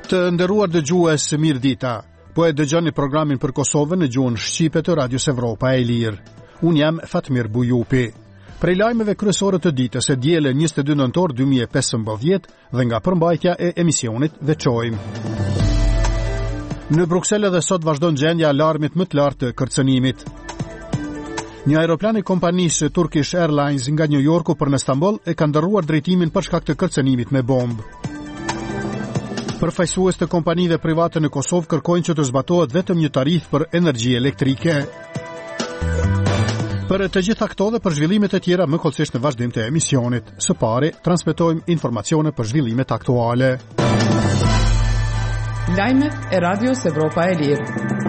Të nderuar dëgjues, mirëdita. Po e dëgjoni programin për Kosovën në gjuhën shqipe të Radios Evropa e Lirë. Unë jam Fatmir Bujupi. Prej lajmeve kryesore të ditës e diele 22 nëntor 2015 dhe nga përmbajtja e emisionit veçojmë. Në Bruksel edhe sot vazhdon gjendja e alarmit më të lartë të kërcënimit. Një aeroplan i kompanisë Turkish Airlines nga New Yorku për në Stamboll e ka ndërruar drejtimin për shkak të kërcënimit me bombë. Përfaqësues të kompanive private në Kosovë kërkojnë që të zbatohet vetëm një tarifë për energji elektrike. Për të gjitha këto dhe për zhvillimet e tjera më kollësisht në vazhdim të emisionit. Së pari, transmetojmë informacione për zhvillimet aktuale. Lajmet e Radios Evropa e Lirë.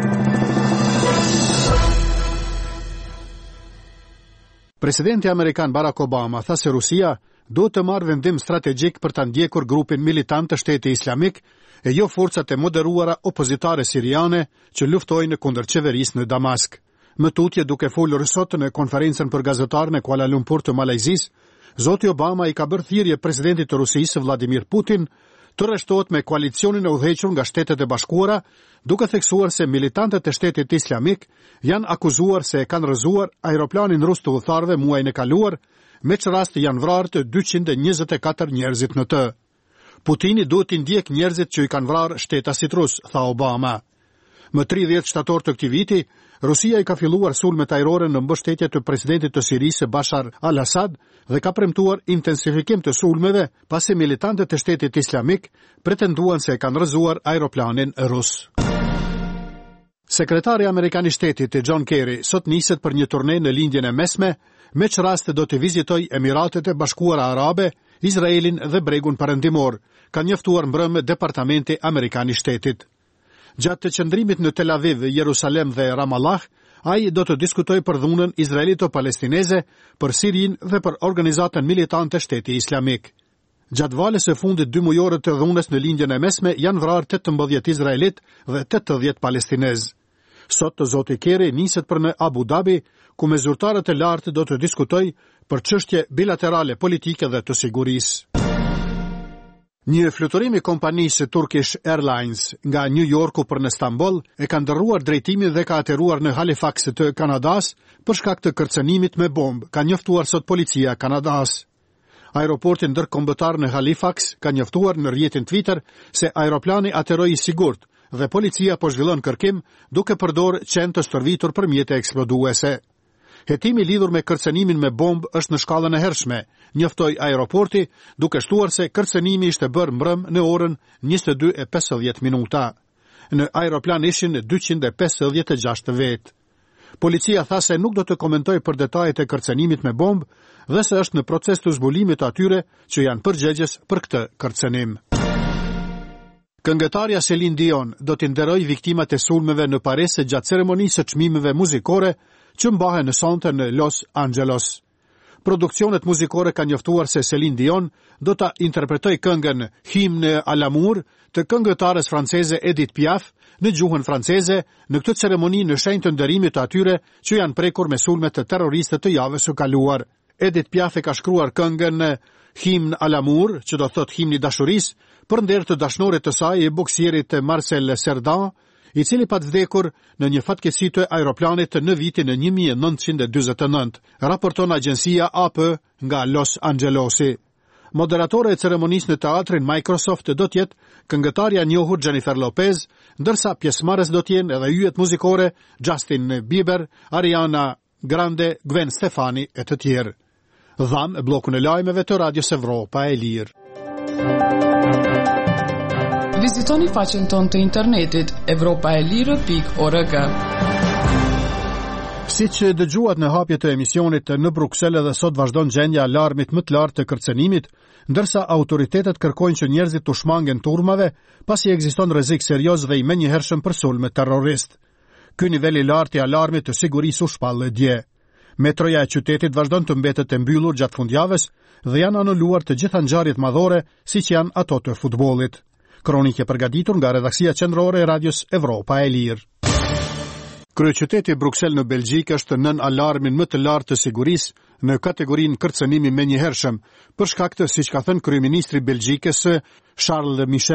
Presidenti amerikan Barack Obama tha se Rusia do të marrë vendim strategjik për të ndjekur grupin militant të Shtetit Islamik e jo forcat e moderuara opozitare siriane që luftojnë kundër qeverisë në Damask. Më tutje duke folur sot në konferencën për gazetarë në Kuala Lumpur të Malajzisë, zoti Obama i ka bërë thirrje presidentit të Rusisë Vladimir Putin të rreshtohet me koalicionin e udhëhequr nga Shtetet e Bashkuara, duke theksuar se militantët e Shtetit Islamik janë akuzuar se kanë rrëzuar aeroplanin rus të udhëtarëve muajin e kaluar, me që rast janë vrarë të 224 njerëzit në të. Putini duhet t'i ndjek njerëzit që i kanë vrarë shtetasit rus, tha Obama. Më 30 shtator të këtij viti, Rusia i ka filluar sulmet ajrore në mbështetje të presidentit të Sirisë Bashar al-Assad dhe ka premtuar intensifikim të sulmeve pasi militantët e Shtetit Islamik pretenduan se kanë rrëzuar aeroplanin rus. Sekretari amerikan i Shtetit John Kerry sot niset për një turne në lindjen e mesme, me që raste do të vizitoj Emiratet e Bashkuara Arabe, Izraelin dhe bregun perëndimor, ka njoftuar mbrëmë Departamenti Amerikan i Shtetit. Gjatë të qëndrimit në Tel Aviv, Jerusalem dhe Ramallah, ai do të diskutojë për dhunën izraelito-palestineze, për Sirin dhe për organizatën militante Shteti Islamik. Gjatë valës së fundit 2 mujore të dhunës në lindjen e mesme janë vrarë 18 izraelit dhe 80 palestinez. Sot zoti Kerry niset për në Abu Dhabi, ku me zyrtarët e lartë do të diskutoj për çështje bilaterale politike dhe të sigurisë. Një fluturim i kompanisë Turkish Airlines nga New Yorku për në Stamboll e ka ndërruar drejtimin dhe ka ateruar në Halifax të Kanadas për shkak të kërcënimit me bombë, ka njoftuar sot policia e Kanadas. Aeroporti ndërkombëtar në Halifax ka njoftuar në rrjetin Twitter se aeroplani ateroi i sigurt dhe policia po zhvillon kërkim duke përdorur qenë të stërvitur për mjete eksploduese. Hetimi lidhur me kërcënimin me bombë është në shkallën e hershme, njoftoi aeroporti, duke shtuar se kërcënimi ishte bërë mbrëm në orën 22:50. Në aeroplan ishin 256 vetë. Policia tha se nuk do të komentoj për detajet e kërcënimit me bombë dhe se është në proces të zbulimit të atyre që janë përgjegjës për këtë kërcënim. Këngëtarja Celine Dion do t'i nderojë viktimat e sulmeve në Paris gjatë ceremonisë së çmimeve muzikore që mbahen në sonte në Los Angeles. Produksionet muzikore kanë njoftuar se Celine Dion do ta interpretojë këngën Hymne à l'amour të këngëtares franceze Edith Piaf në gjuhën franceze në këtë ceremoni në shenjë të nderimit të atyre që janë prekur me sulme të terroriste të javës së kaluar. Edith Piaf e ka shkruar këngën Hymne à l'amour, që do thotë himni dashurisë, për nder të dashnorit të saj e boksierit Marcel Cerdan, i cili pat vdekur në një fatkeqësi të aeroplanit në vitin 1949, raporton agjencia AP nga Los Angelesi. Moderatore e ceremonisë në teatrin Microsoft do të jetë këngëtarja e njohur Jennifer Lopez, ndërsa pjesëmarrës do të jenë edhe yjet muzikore Justin Bieber, Ariana Grande, Gwen Stefani e të tjerë. Dham bllokun e lajmeve të Radios Evropa e Lirë. Vizitoni faqen tonë të internetit evropaelirë.org. Siç dëgjuat në hapje të emisionit, në Bruksel edhe sot vazhdon gjendja e alarmit më të lartë të kërcënimit, ndërsa autoritetet kërkojnë që njerëzit të shmangen turmave, pasi ekziston rrezik serioz dhe i menjëhershëm për sulme terrorist. Ky nivel i lartë i alarmit të sigurisë u shpall dje. Metroja e qytetit vazhdon të mbetet e mbyllur gjatë fundjavës dhe janë anuluar të gjitha ngjarjet madhore, siç janë ato të futbollit. Kronikë përgatitur nga redaksia qendrore e Radios Evropa e Lirë. Kryeqyteti i Bruksel në Belgjik është nën alarmin më të lartë të sigurisë në kategorinë kërcënimi menjëhershëm, për shkak të, siç ka thënë kryeministri i Belgjikës Charles Michel,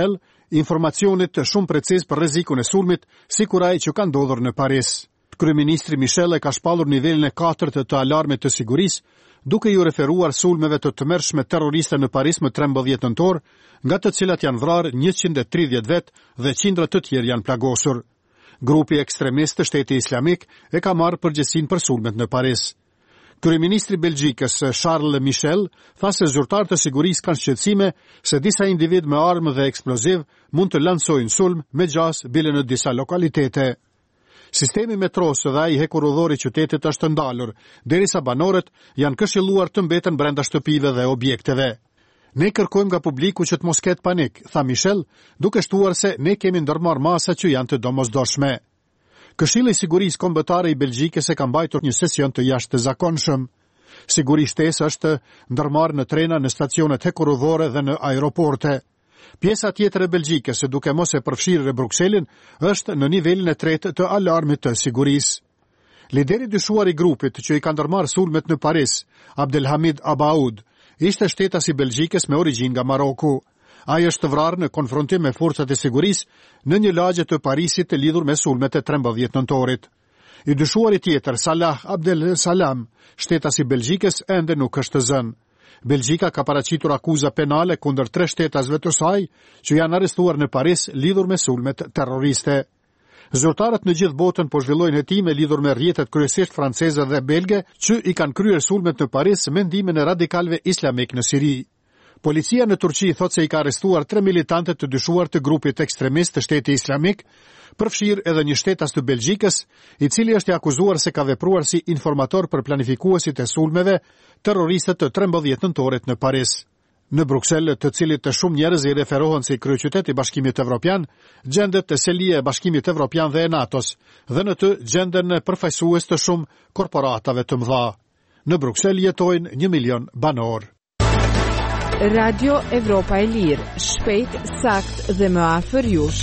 informacionet shumë preciz për rrezikun e sulmit, sikuraj që ka ndodhur në Paris. Kryeministri Michel e ka shpallur nivelin e 4 të alarmit të sigurisë, duke ju referuar sulmeve të tmerrshme terroriste në Paris më 13 nëntor, nga të cilat janë vrarë 130 vet dhe qindra të tjerë janë plagosur. Grupi ekstremist të Shteti Islamik e ka marrë përgjegjësinë për sulmet në Paris. Kryeministri Belgjikës Charles Michel tha se zyrtarët e sigurisë kanë shqetësime se disa individ me armë dhe eksploziv mund të lancojnë sulm me gjas bile në disa lokalitete. Sistemi metros dhe ai hekurudhor i qytetit është ndalur, derisa banorët janë këshilluar të mbeten brenda shtëpive dhe objekteve. Ne kërkojmë nga publiku që të mos ketë panik, tha Michel, duke shtuar se ne kemi ndërmarrë masa që janë të domosdoshme. Këshilli i Sigurisë Kombëtare i Belgjikës e ka mbajtur një sesion të jashtëzakonshëm. Sigurishtesë është ndërmarrë në trena, në stacionet hekurudhore dhe në aeroporte. Pjesa tjetër e Belgjikës, duke mos e përfshirë Brukselin, është në nivelin e 3 të alarmit të sigurisë. Lideri dyshuar i grupit që i ka ndërmarrë sulmet në Paris, Abdelhamid Abaoud, ishte shtetas i Belgjikës me origjinë nga Maroku. Ai është vrarë në konfrontim me forcat e sigurisë në një lagje të Parisit të lidhur me sulmet e 13 nëntorit. I dyshuari tjetër, Salah Abdel Salam, shtetas i Belgjikës, ende nuk është zënë. Belgjika ka paraqitur akuza penale kundër 3 shtetasve të saj që janë arrestuar në Paris lidhur me sulmet terroriste. Zyrtarët në gjithë botën po zhvillojnë hetime lidhur me rrjetet kryesisht franceze dhe belge që i kanë kryer sulmet në Paris me ndikimin e radikalëve islamik në Siri. Policia në Turqi thot se i ka arrestuar 3 militantët të dyshuar të grupit ekstremist të Shteti Islamik, përfshirë edhe një shtetas të Belgjikës, i cili është i akuzuar se ka vepruar si informator për planifikuesit e sulmeve terroriste të 13 nëntorit në Paris. Në Bruksel, të cilit të shumë njerëz i referohen si kryeqytet i Bashkimit Evropian, gjendet selia e Bashkimit Evropian dhe e NATO-s, dhe në të gjenden përfaqësues të shumë korporatave të mëdha. Në Bruksel jetojnë 1 milion banor. Radio Evropa e Lirë, shpejt, sakt dhe më afër jush.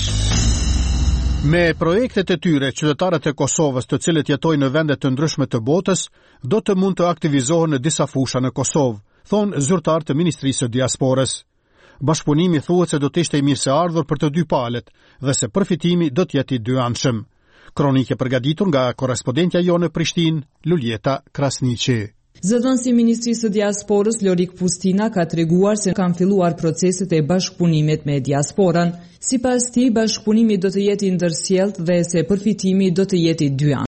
Me projektet e tyre, qytetarët e Kosovës të cilët jetojnë në vende të ndryshme të botës, do të mund të aktivizohen në disa fusha në Kosovë, thonë zyrtar të Ministrisë së Diasporës. Bashkëpunimi thuhet se do të ishte i mirëseardhur për të dy palët dhe se përfitimi do të jetë i dyanshëm. Kronikë përgatitur nga korrespondentja jonë në Prishtinë, Luljeta Krasniqi. Zëdhënësi i Ministrisë së Diasporës Lorik Pustina ka treguar se kanë filluar proceset e bashkëpunimit me diasporën. Sipas tij, bashkëpunimi do të jetë i ndërsjellët dhe se përfitimi do të jetë i dyanshëm.